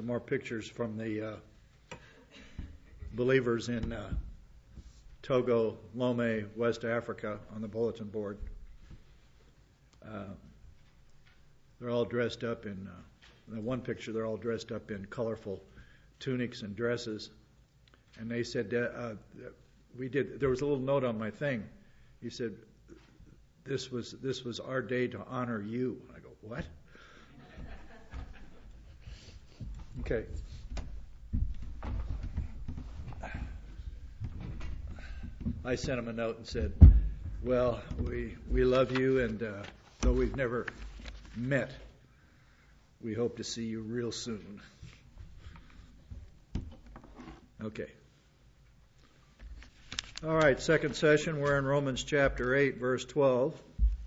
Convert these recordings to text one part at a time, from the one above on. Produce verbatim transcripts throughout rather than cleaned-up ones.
some more pictures from the uh, believers in uh, Togo, Lome, West Africa on the bulletin board. Uh, they're all dressed up in, uh, in one picture, they're all dressed up in colorful tunics and dresses. And they said, uh, we did, there was a little note on my thing. He said, this was this was our day to honor you. I go, what? Okay. I sent him a note and said, well, we we love you, and uh, though we've never met, we hope to see you real soon. Okay. All right, second session. We're in Romans chapter eight, verse twelve.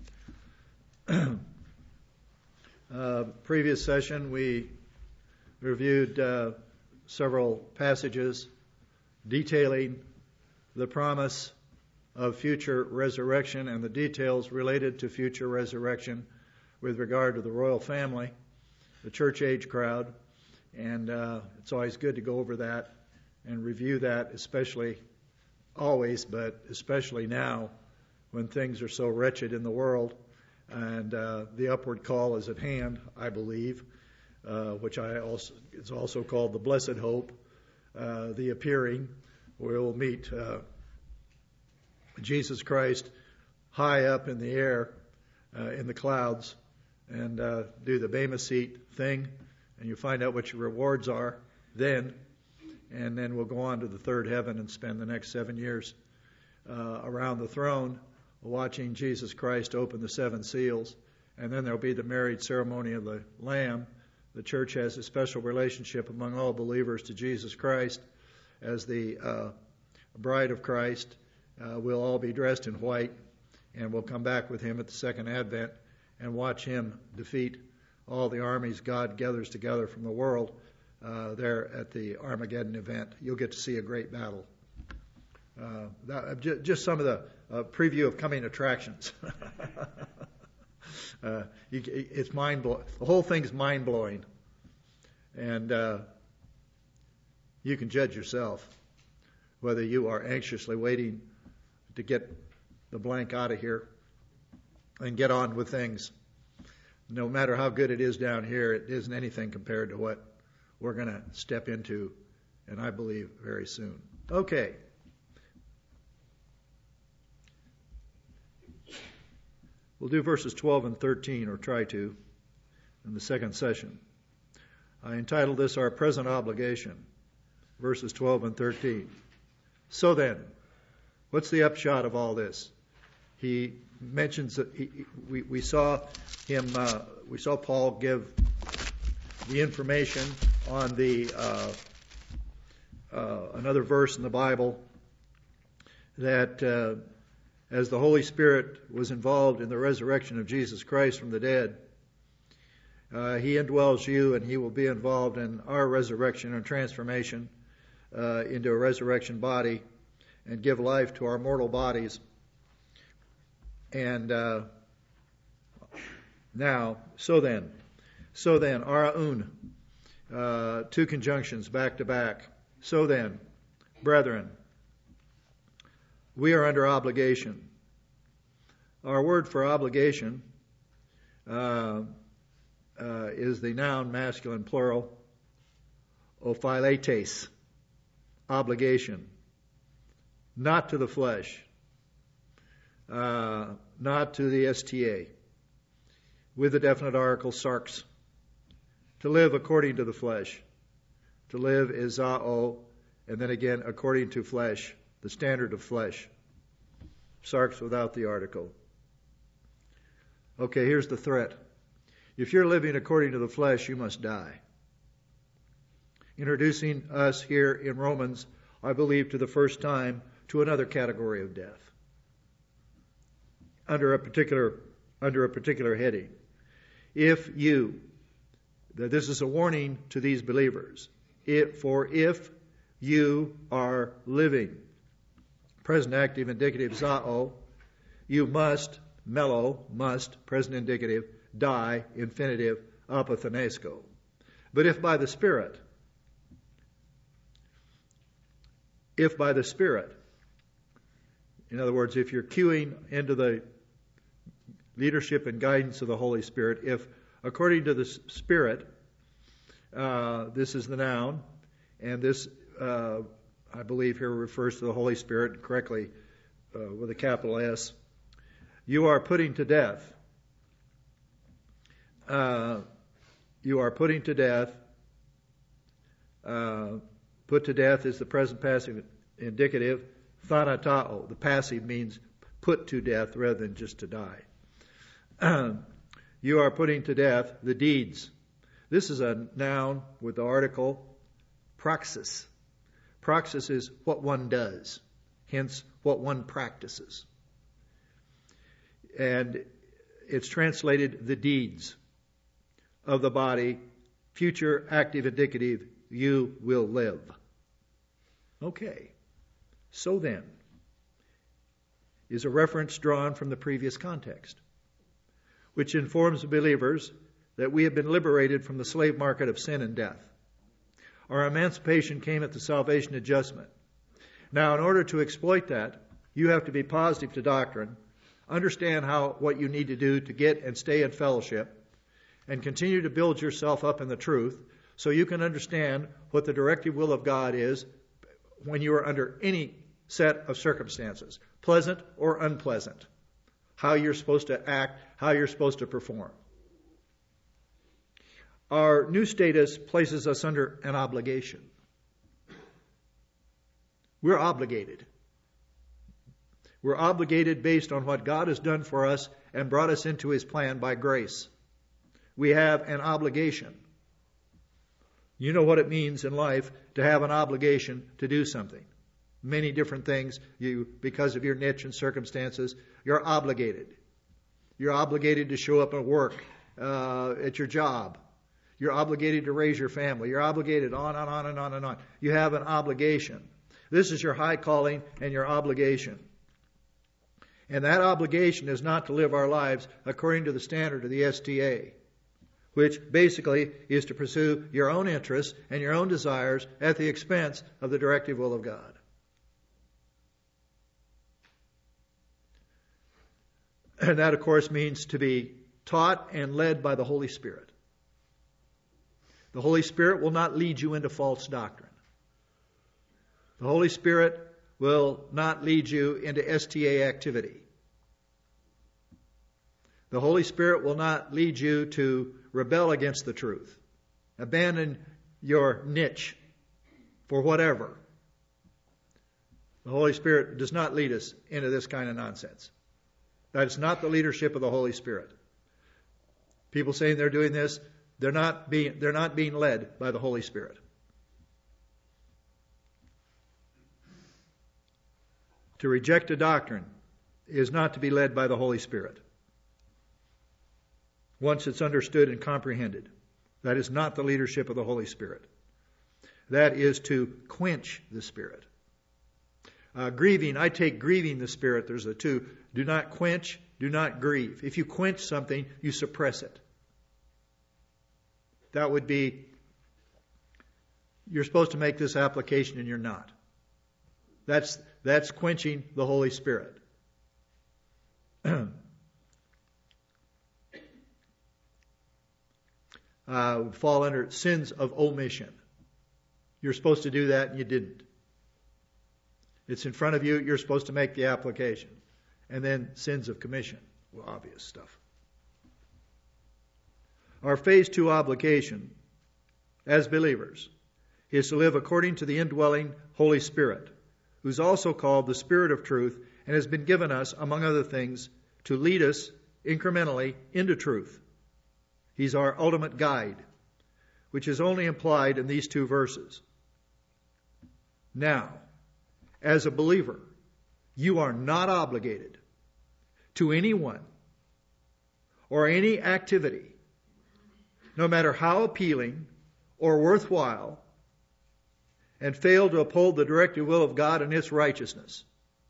uh, previous session, we reviewed uh, several passages detailing the promise of future resurrection and the details related to future resurrection with regard to the royal family, the church age crowd. And uh, it's always good to go over that and review that, especially always, but especially now when things are so wretched in the world. And uh, the upward call is at hand, I believe, uh, which I also is also called the blessed hope, uh, the appearing, where we'll meet uh, Jesus Christ high up in the air, uh, in the clouds, and uh, do the Bema seat thing, and you find out what your rewards are then. And then we'll go on to the third heaven and spend the next seven years uh, around the throne watching Jesus Christ open the seven seals. And then there'll be the marriage ceremony of the Lamb. The church has a special relationship among all believers to Jesus Christ as the uh, bride of Christ. Uh, we'll all be dressed in white, and we'll come back with him at the second advent and watch him defeat all the armies God gathers together from the world. Uh, there at the Armageddon event. You'll get to see a great battle. Uh, that, just, just some of the uh, preview of coming attractions. uh, you, it's mind blowing. The whole thing's mind blowing, and uh, you can judge yourself whether you are anxiously waiting to get the blank out of here and get on with things. No matter how good it is down here, it isn't anything compared to what we're going to step into, and I believe very soon. Okay. We'll do verses twelve and thirteen, or try to, in the second session. I entitled this Our Present Obligation, verses twelve and thirteen. So then, what's the upshot of all this? He mentions that he, we, we saw him, uh, we saw Paul give the information on the uh, uh, another verse in the Bible that uh, as the Holy Spirit was involved in the resurrection of Jesus Christ from the dead, uh, he indwells you, and he will be involved in our resurrection and transformation uh, into a resurrection body and give life to our mortal bodies. And uh, now, so then, so then, araun, Uh, two conjunctions back to back. So then, brethren, we are under obligation. Our word for obligation uh, uh, is the noun masculine plural, ophiletes, obligation, not to the flesh, uh, not to the S T A, with the definite article sarx. To live according to the flesh. To live is zao, and then again, according to flesh, the standard of flesh. Sarx without the article. Okay, here's the threat. If you're living according to the flesh, you must die. Introducing us here in Romans, I believe, to the first time, to another category of death. Under a particular, under a particular heading. If you that this is a warning to these believers. If, for if you are living, present active indicative zao, you must, mello, must, present indicative, die, infinitive, apothenesco. But if by the Spirit, if by the Spirit. In other words, if you're cueing into the leadership and guidance of the Holy Spirit, if according to the Spirit, uh, this is the noun, and this, uh, I believe here refers to the Holy Spirit correctly uh, with a capital S, you are putting to death. Uh, you are putting to death. Uh, put to death is the present passive indicative. Thanatao, the passive, means put to death rather than just to die. You are putting to death the deeds. This is a noun with the article praxis. Praxis is what one does, hence what one practices. And it's translated the deeds of the body, future active indicative, you will live. Okay. So then, is a reference drawn from the previous context, which informs believers that we have been liberated from the slave market of sin and death. Our emancipation came at the salvation adjustment. Now, in order to exploit that, you have to be positive to doctrine, understand how what you need to do to get and stay in fellowship, and continue to build yourself up in the truth so you can understand what the directive will of God is when you are under any set of circumstances, pleasant or unpleasant, how you're supposed to act, how you're supposed to perform. Our new status places us under an obligation. We're obligated. We're obligated based on what God has done for us and brought us into His plan by grace. We have an obligation. You know what it means in life to have an obligation to do something. Many different things, you, because of your niche and circumstances, you're obligated. You're obligated to show up at work, uh, at your job. You're obligated to raise your family. You're obligated on and on and on and on. You have an obligation. This is your high calling and your obligation. And that obligation is not to live our lives according to the standard of the S T A, which basically is to pursue your own interests and your own desires at the expense of the directive will of God. And that, of course, means to be taught and led by the Holy Spirit. The Holy Spirit will not lead you into false doctrine. The Holy Spirit will not lead you into S T A activity. The Holy Spirit will not lead you to rebel against the truth. Abandon your niche for whatever. The Holy Spirit does not lead us into this kind of nonsense. That is not the leadership of the Holy Spirit. People saying they're doing this, they're not being, they're not being led by the Holy Spirit. To reject a doctrine is not to be led by the Holy Spirit. Once it's understood and comprehended, that is not the leadership of the Holy Spirit. That is to quench the Spirit. Uh, grieving, I take grieving the Spirit. There's the two. Do not quench, do not grieve. If you quench something, you suppress it. That would be, you're supposed to make this application and you're not. That's, that's quenching the Holy Spirit. uh, would fall under sins of omission. You're supposed to do that and you didn't. It's in front of you, you're supposed to make the application. And then sins of commission. Well, obvious stuff. Our phase two obligation as believers is to live according to the indwelling Holy Spirit, who's also called the Spirit of Truth and has been given us, among other things, to lead us incrementally into truth. He's our ultimate guide, which is only implied in these two verses. Now, as a believer, you are not obligated to anyone or any activity, no matter how appealing or worthwhile, and fail to uphold the directive will of God and its righteousness.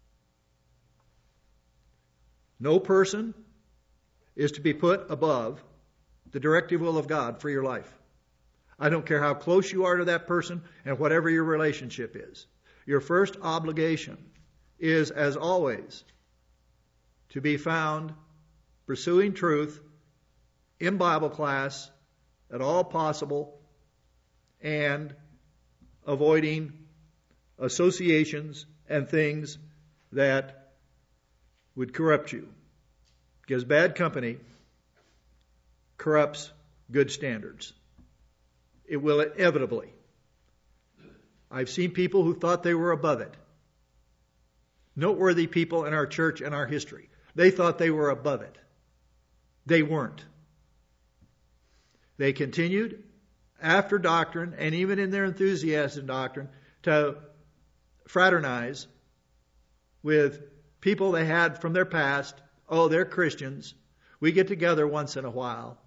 No person is to be put above the directive will of God for your life. I don't care how close you are to that person and whatever your relationship is. your first obligation is, as always, to be found pursuing truth in Bible class at all possible and avoiding associations and things that would corrupt you. Because bad company corrupts good standards. It will inevitably. I've seen people who thought they were above it. Noteworthy people in our church and our history. They thought they were above it. They weren't. They continued after doctrine, and even in their enthusiasm in doctrine, to fraternize with people they had from their past. Oh, they're Christians. We get together once in a while.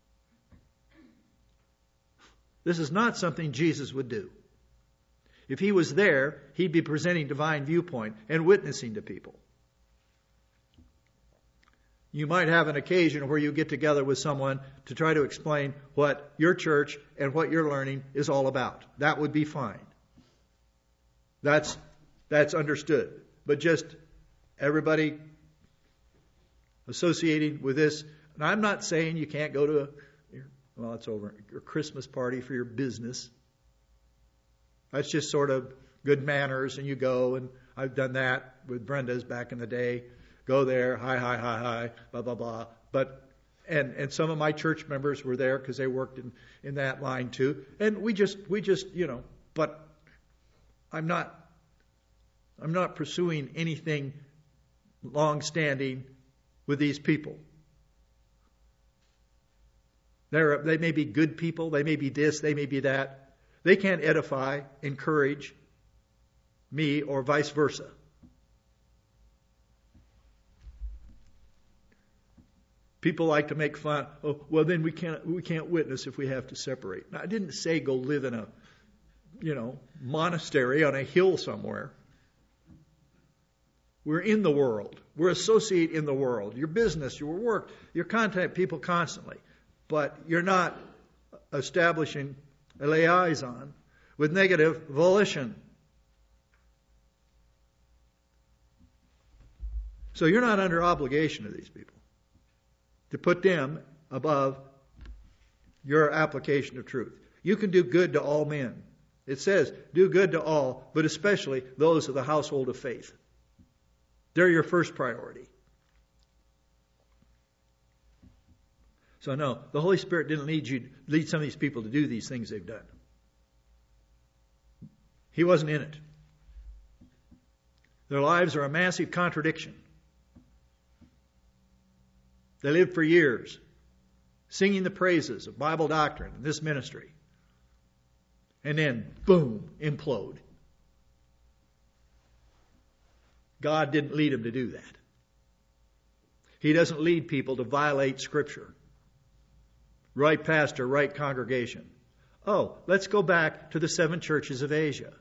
This is not something Jesus would do. If he was there, he'd be presenting divine viewpoint and witnessing to people. You might have an occasion where you get together with someone to try to explain what your church and what you're learning is all about. That would be fine. That's, that's understood. But just everybody associating with this. And I'm not saying you can't go to a, well, it's over, your Christmas party for your business. That's just sort of good manners, and you go, and I've done that with Brenda's back in the day. Go there, hi, hi, hi, hi, blah, blah, blah. But, and, and some of my church members were there because they worked in, in that line too. And we just, we just, you know, but I'm not, I'm not pursuing anything long-standing with these people. They're, they may be good people, they may be this, they may be that. They can't edify, encourage me, or vice versa. People like to make fun. Oh, well, then we can't we can't witness if we have to separate. Now, I didn't say go live in a, you know, monastery on a hill somewhere. We're in the world. We're associate in the world. Your business, your work, you contact people constantly, but you're not establishing a liaison with negative volition. So you're not under obligation to these people to put them above your application of truth. You can do good to all men. It says, do good to all, but especially those of the household of faith. They're your first priority. So no, the Holy Spirit didn't lead you, lead some of these people to do these things they've done. He wasn't in it. Their lives are a massive contradiction. They lived for years singing the praises of Bible doctrine in this ministry. And then, boom, implode. God didn't lead them to do that. He doesn't lead people to violate Scripture. Right pastor, right congregation. Oh, let's go back to the seven churches of Asia.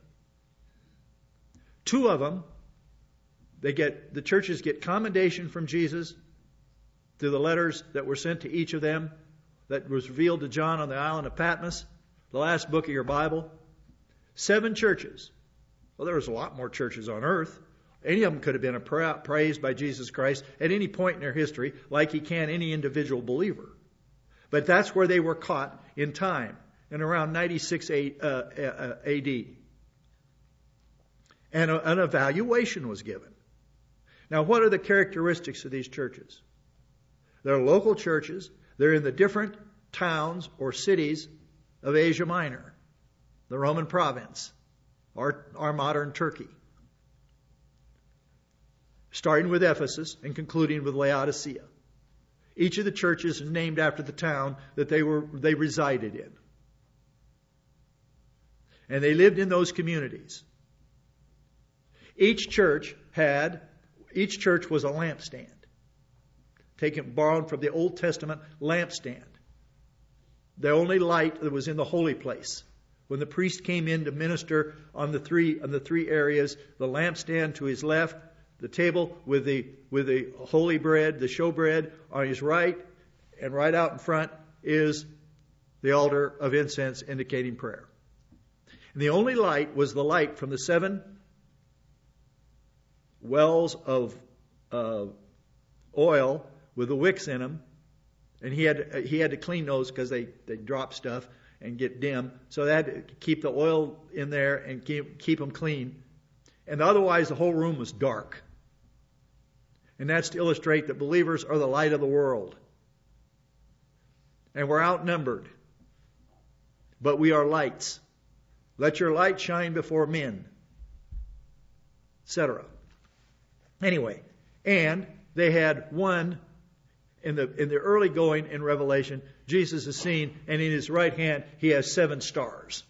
Two of them, they get the churches get commendation from Jesus through the letters that were sent to each of them that was revealed to John on the island of Patmos, the last book of your Bible. Seven churches. Well, there was a lot more churches on earth. Any of them could have been praised by Jesus Christ at any point in their history, like he can any individual believer. But that's where they were caught in time, in around ninety-six A D. And a, an evaluation was given. Now, what are the characteristics of these churches? They're local churches. They're in the different towns or cities of Asia Minor, the Roman province, our, our modern Turkey. Starting with Ephesus and concluding with Laodicea. Each of the churches is named after the town that they were they resided in. And they lived in those communities. Each church had, each church was a lampstand. Taken, borrowed from the Old Testament lampstand. The only light that was in the holy place. When the priest came in to minister on the three on the three areas, the lampstand to his left, the table with the with the holy bread, the showbread on his right, and right out in front is the altar of incense indicating prayer. And the only light was the light from the seven wells of uh, oil with the wicks in them, and he had he had to clean those because they, they drop stuff and get dim. So they had to keep the oil in there and keep keep them clean. And otherwise, the whole room was dark. And that's to illustrate that believers are the light of the world. And we're outnumbered. But we are lights. Let your light shine before men, et cetera. Anyway, and they had one in the in the early going in Revelation. Jesus is seen, and in his right hand he has seven stars,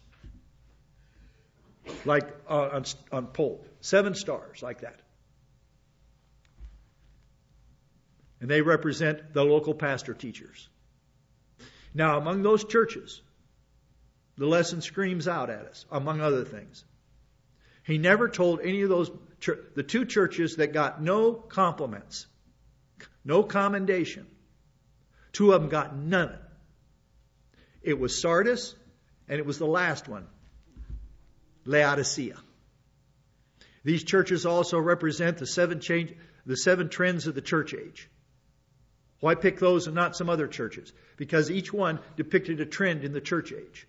like uh, on on pole, seven stars like that, and they represent the local pastor teachers. Now, among those churches, the lesson screams out at us, among other things. He never told any of those, the two churches that got no compliments, no commendation. Two of them got none. It was Sardis, and it was the last one, Laodicea. These churches also represent the seven change, the seven trends of the church age. Why pick those and not some other churches? Because each one depicted a trend in the church age.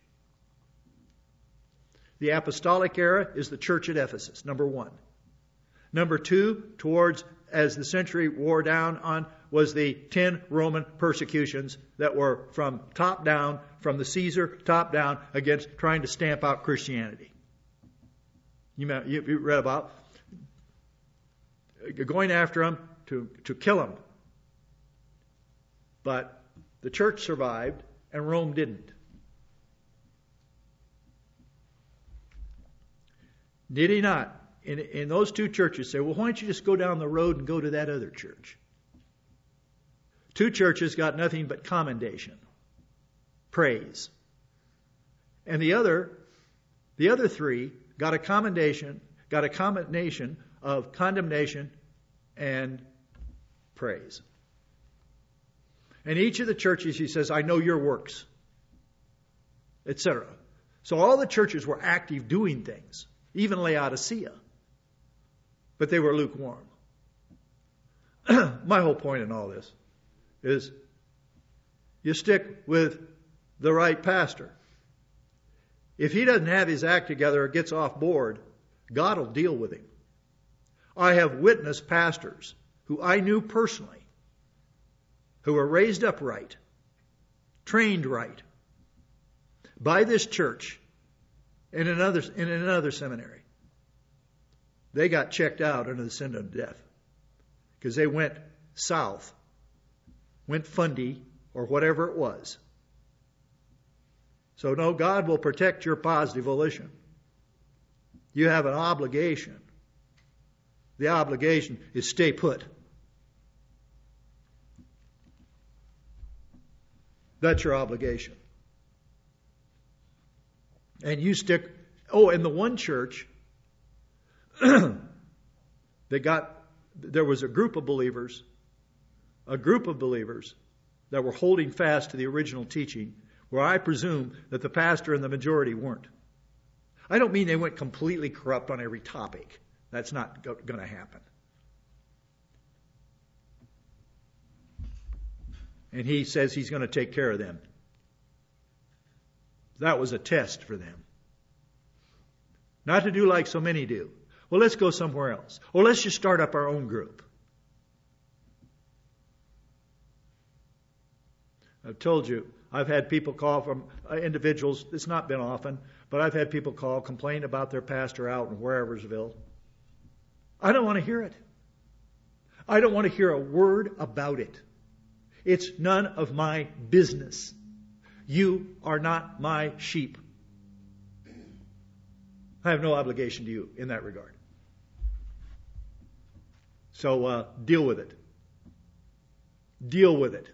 The apostolic era is the church at Ephesus, number one. Number two, towards, as the century wore down on, was the ten Roman persecutions that were from top down, from the Caesar top down, against trying to stamp out Christianity. You, you read about going after them to, to kill them. But the church survived and Rome didn't. Did he not, in, in those two churches, say, well, why don't you just go down the road and go to that other church? Two churches got nothing but commendation, praise. And the other, the other three got a commendation, got a combination of condemnation and praise. And each of the churches, he says, I know your works, et cetera. So all the churches were active doing things, even Laodicea. But they were lukewarm. My whole point in all this is you stick with the right pastor. If he doesn't have his act together or gets off board, God will deal with him. I have witnessed pastors who I knew personally who were raised up right, trained right, by this church in another in another seminary. They got checked out under the sin of death because they went south, went fundy, or whatever it was. So no, God will protect your positive volition. You have an obligation. The obligation is stay put. That's your obligation. And you stick, oh, and the one church, they got, there was a group of believers, a group of believers that were holding fast to the original teaching, where I presume that the pastor and the majority weren't. I don't mean they went completely corrupt on every topic. That's not go- going to happen. And he says he's going to take care of them. That was a test for them. Not to do like so many do. Well, let's go somewhere else. Or let's just start up our own group. I've told you, I've had people call from uh, individuals, it's not been often, but I've had people call, complain about their pastor out in Whereversville. I don't want to hear it. I don't want to hear a word about it. It's none of my business. You are not my sheep. I have no obligation to you in that regard. So uh, deal with it. Deal with it.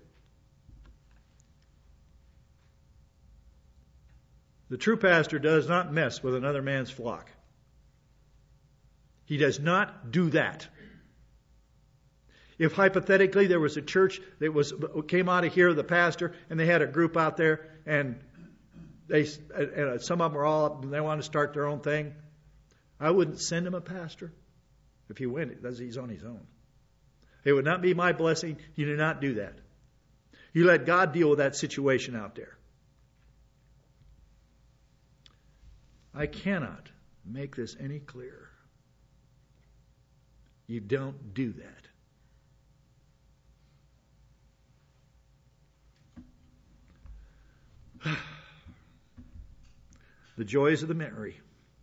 The true pastor does not mess with another man's flock. He does not do that. If hypothetically there was a church that was came out of here, the pastor, and they had a group out there, and they and some of them were all up and they want to start their own thing, I wouldn't send them a pastor. If he went, he's on his own. It would not be my blessing. You do not do that. You let God deal with that situation out there. I cannot make this any clearer. You don't do that. The joys of the Mary.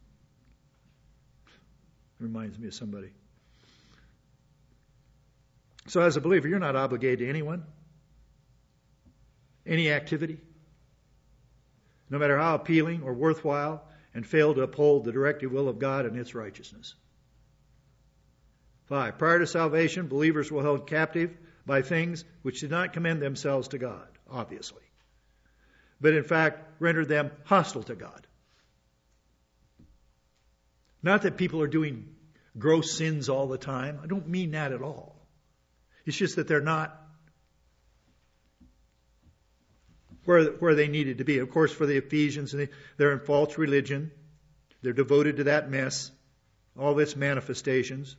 Reminds me of somebody. So as a believer, you're not obligated to anyone, any activity, no matter how appealing or worthwhile, and fail to uphold the directive will of God and its righteousness. Five, prior to salvation, believers were held captive by things which did not commend themselves to God, obviously, but in fact rendered them hostile to God. Not that people are doing gross sins all the time. I don't mean that at all. It's just that they're not where, where they needed to be. Of course, for the Ephesians, they're in false religion. They're devoted to that mess, all of its manifestations.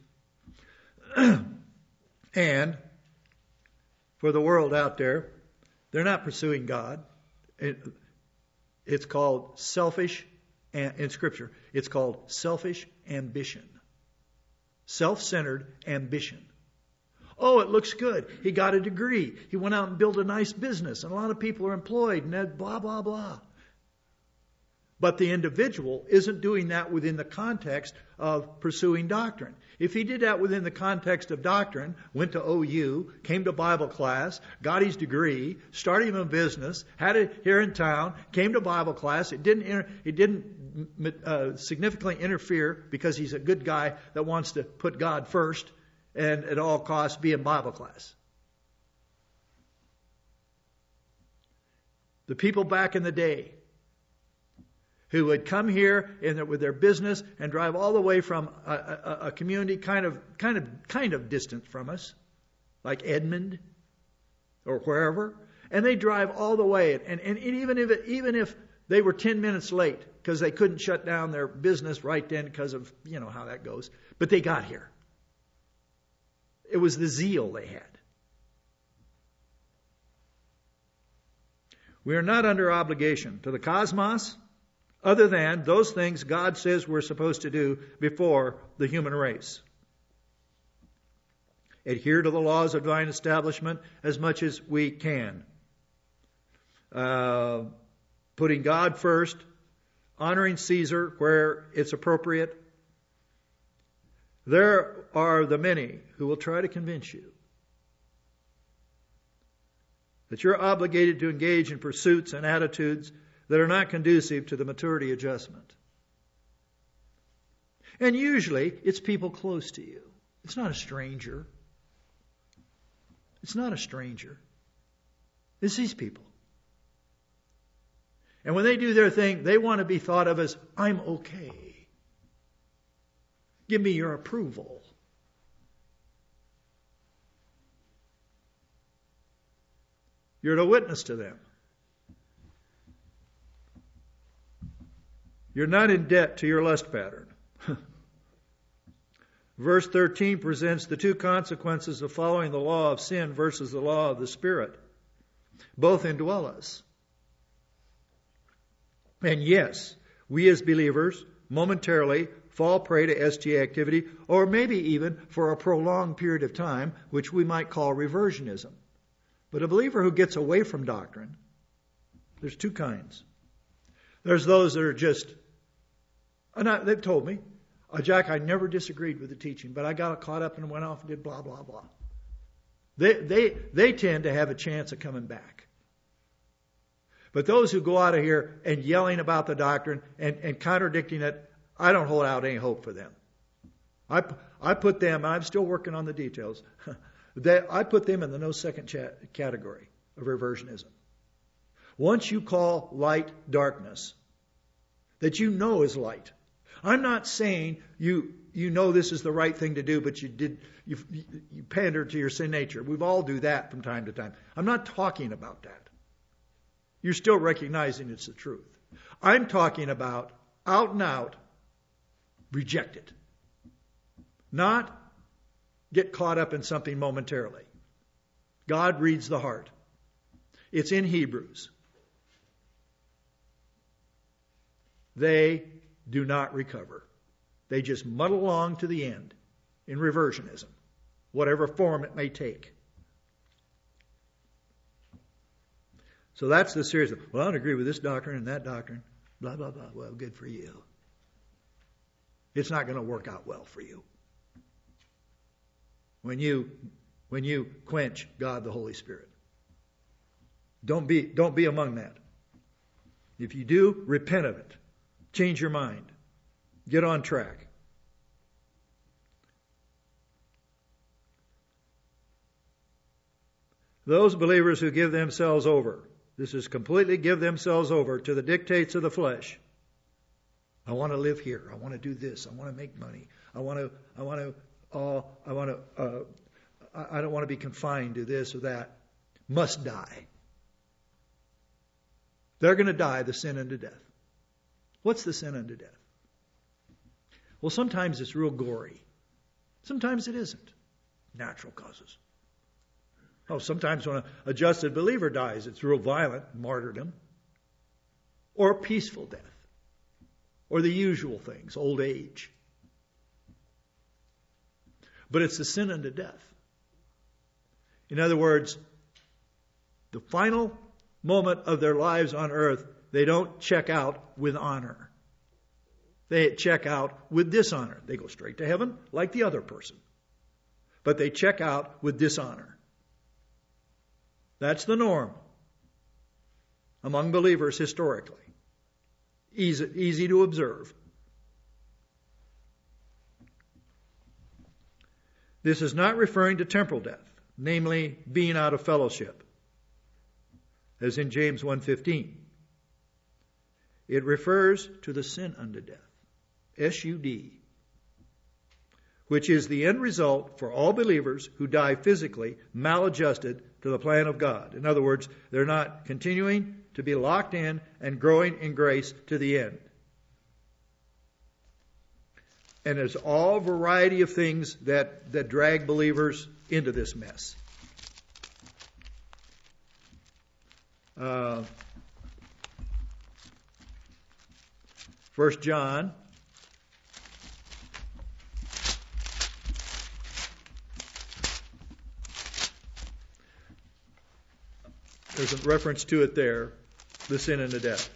And for the world out there, they're not pursuing God. It, it's called selfish, in Scripture, it's called selfish ambition. Self-centered ambition. Oh, it looks good. He got a degree. He went out and built a nice business, and a lot of people are employed, and that blah, blah, blah. But the individual isn't doing that within the context of pursuing doctrine. If he did that within the context of doctrine, went to O U, came to Bible class, got his degree, started him a business, had it here in town, came to Bible class, it didn't inter- it didn't uh, significantly interfere because he's a good guy that wants to put God first and at all costs be in Bible class. The people back in the day who would come here in their, with their business and drive all the way from a, a, a community kind of, kind of, kind of distant from us, like Edmond or wherever, and they drive all the way. And, and even if it, even if they were ten minutes late because they couldn't shut down their business right then because of you know how that goes, but they got here. It was the zeal they had. We are not under obligation to the cosmos, other than those things God says we're supposed to do before the human race. Adhere to the laws of divine establishment as much as we can. Uh, putting God first, honoring Caesar where it's appropriate. There are the many who will try to convince you that you're obligated to engage in pursuits and attitudes that are not conducive to the maturity adjustment. And usually, it's people close to you. It's not a stranger. It's not a stranger. It's these people. And when they do their thing, they want to be thought of as, I'm okay. Give me your approval. You're to witness to them. You're not in debt to your lust pattern. Verse thirteen presents the two consequences of following the law of sin versus the law of the Spirit. Both indwell us. And yes, we as believers momentarily fall prey to S T activity, or maybe even for a prolonged period of time, which we might call reversionism. But a believer who gets away from doctrine, there's two kinds. There's those that are just, and I, they've told me, oh, Jack, I never disagreed with the teaching, but I got caught up and went off and did blah, blah, blah. They, they, they tend to have a chance of coming back. But those who go out of here and yelling about the doctrine and, and contradicting it, I don't hold out any hope for them. I, I put them, and I'm still working on the details, they, I put them in the no second chat category of reversionism. Once you call light darkness, that you know is light. I'm not saying you you know this is the right thing to do, but you did you you pander to your sin nature. We've all do that from time to time. I'm not talking about that. You're still recognizing it's the truth. I'm talking about out and out reject it. not get caught up in something momentarily. God reads the heart. It's in Hebrews. They do not recover. They just muddle along to the end in reversionism, whatever form it may take. So that's the series of, well, I don't agree with this doctrine and that doctrine. Blah, blah, blah. Well, good for you. It's not going to work out well for you. When you when you quench God the Holy Spirit. Don't be don't be among that. If you do, repent of it. Change your mind. Get on track. Those believers who give themselves over, this is completely give themselves over to the dictates of the flesh. I want to live here. I want to do this. I want to make money. I want to. I want to. Uh, I want to. Uh, I don't want to be confined to this or that. Must die. They're going to die the sin unto death. What's the sin unto death? Well, sometimes it's real gory. Sometimes it isn't. Natural causes. Oh, sometimes when a justed believer dies, it's real violent, martyrdom. Or peaceful death. Or the usual things, old age. But it's the sin unto death. In other words, the final moment of their lives on earth, they don't check out with honor. They check out with dishonor. They go straight to heaven like the other person. But they check out with dishonor. That's the norm among believers historically. Easy, easy to observe. This is not referring to temporal death, namely being out of fellowship, as in James one fifteen. It refers to the sin unto death, S U D, which is the end result for all believers who die physically maladjusted to the plan of God. In other words, they're not continuing to be locked in and growing in grace to the end. And there's all variety of things that, that drag believers into this mess. Uh, First John there's a reference to it there, the sin and the death.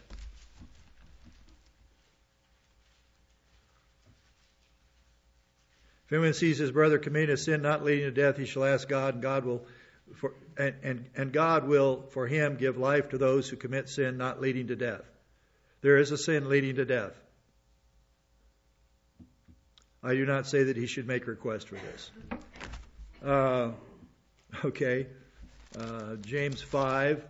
If anyone sees his brother committing a sin not leading to death, he shall ask God, and God will for and, and, and God will for him give life to those who commit sin not leading to death. There is a sin leading to death. I do not say that he should make request for this. Uh, okay. Uh, James five.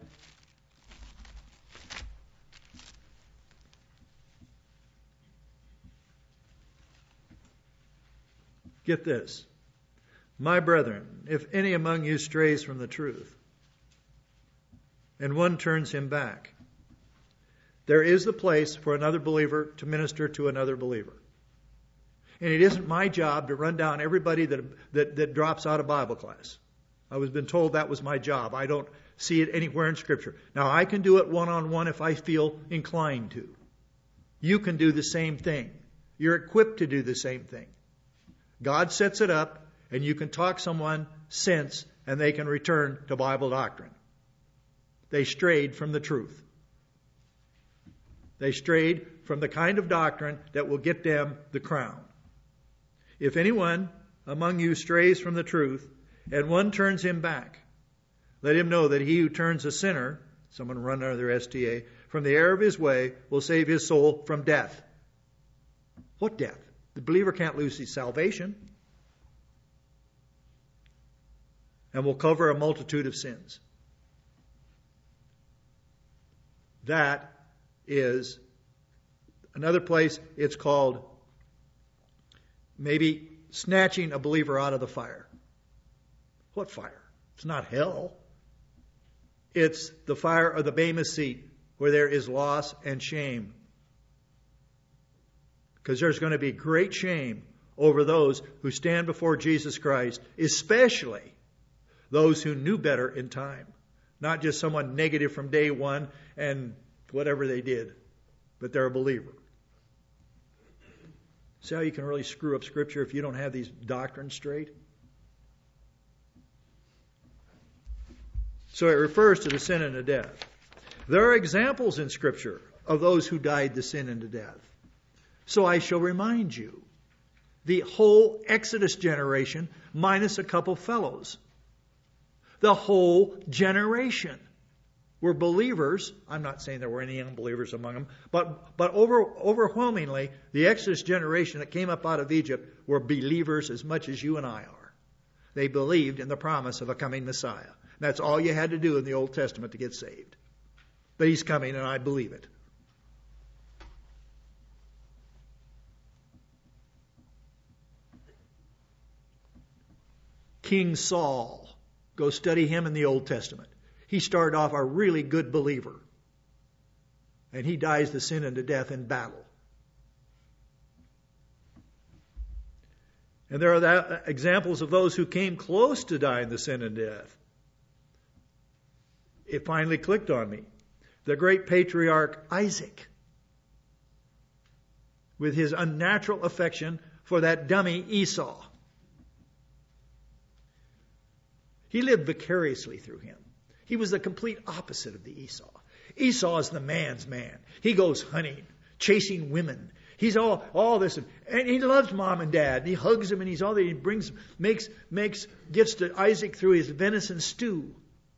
Get this. My brethren, if any among you strays from the truth, and one turns him back, there is the place for another believer to minister to another believer. And it isn't my job to run down everybody that, that, that drops out of Bible class. I was been told that was my job. I don't see it anywhere in Scripture. Now, I can do it one-on-one if I feel inclined to. You can do the same thing. You're equipped to do the same thing. God sets it up, and you can talk someone sense, and they can return to Bible doctrine. They strayed from the truth. They strayed from the kind of doctrine that will get them the crown. If anyone among you strays from the truth, and one turns him back, let him know that he who turns a sinner, someone run under their S T A, from the error of his way will save his soul from death. What death? The believer can't lose his salvation. And will cover a multitude of sins. That is another place. It's called maybe snatching a believer out of the fire. What fire? It's not hell. It's the fire of the Bema seat where there is loss and shame. Because there's going to be great shame over those who stand before Jesus Christ, especially those who knew better in time. Not just someone negative from day one and whatever they did, but they're a believer. See how you can really screw up Scripture if you don't have these doctrines straight? So it refers to the sin and the death. There are examples in Scripture of those who died the sin and the death. So I shall remind you, the whole Exodus generation, minus a couple fellows, the whole generation were believers. I'm not saying there were any unbelievers among them, but, but over, overwhelmingly, the Exodus generation that came up out of Egypt were believers as much as you and I are. They believed in the promise of a coming Messiah. That's all you had to do in the Old Testament to get saved. But He's coming, and I believe it. King Saul, go study him in the Old Testament. He started off a really good believer. And he dies the sin unto death in battle. And there are that, examples of those who came close to dying the sin and death. It finally clicked on me. The great patriarch Isaac, with his unnatural affection for that dummy Esau. He lived vicariously through him. He was the complete opposite of the Esau. Esau is the man's man. He goes hunting, chasing women. He's all, all this. And he loves mom and dad. And he hugs them and he's all that. He brings, makes, makes gifts to Isaac through his venison stew.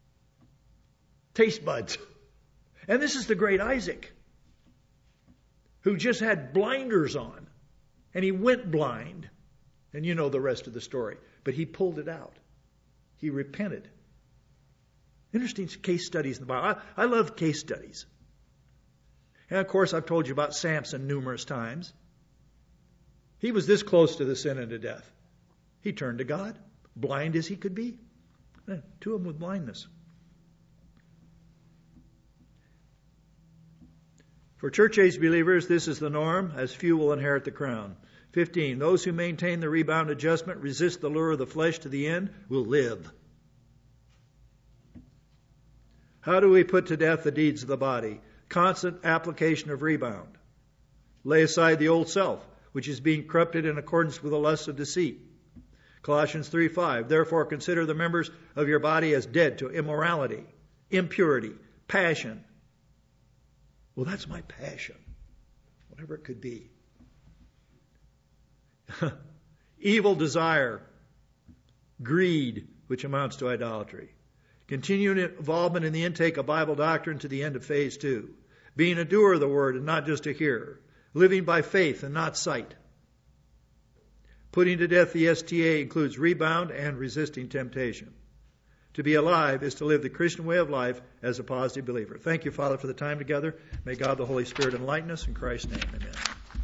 Taste buds. And this is the great Isaac, who just had blinders on. And he went blind. And you know the rest of the story. But he pulled it out. He repented. Interesting case studies in the Bible. I, I love case studies. And of course, I've told you about Samson numerous times. He was this close to the sin and to death. He turned to God, blind as he could be. And to him with blindness. For church-age believers, this is the norm, as few will inherit the crown. fifteen. Those who maintain the rebound adjustment, resist the lure of the flesh to the end, will live. How do we put to death the deeds of the body? Constant application of rebound. Lay aside the old self, which is being corrupted in accordance with the lusts of deceit. Colossians three five. Therefore consider the members of your body as dead to immorality, impurity, passion. Well, that's my passion. Whatever it could be. Evil desire, greed, which amounts to idolatry. Continued involvement in the intake of Bible doctrine to the end of phase two. Being a doer of the word and not just a hearer. Living by faith and not sight. Putting to death the S T A includes rebound and resisting temptation. To be alive is to live the Christian way of life as a positive believer. Thank you, Father, for the time together. May God the Holy Spirit enlighten us. In Christ's name, amen.